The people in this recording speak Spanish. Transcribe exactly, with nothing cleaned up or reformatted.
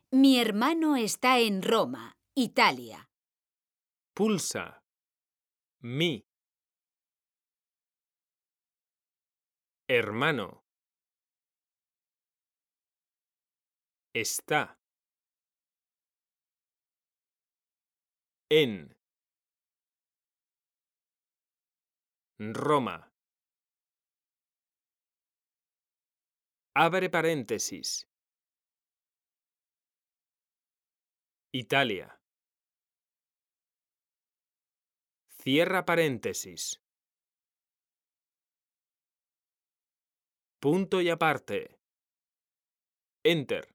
Mi hermano está en Roma, Italia. Pulsa. Mi. Hermano. Está. En. Roma. Abre paréntesis. Italia. Cierra paréntesis. Punto y aparte. Enter.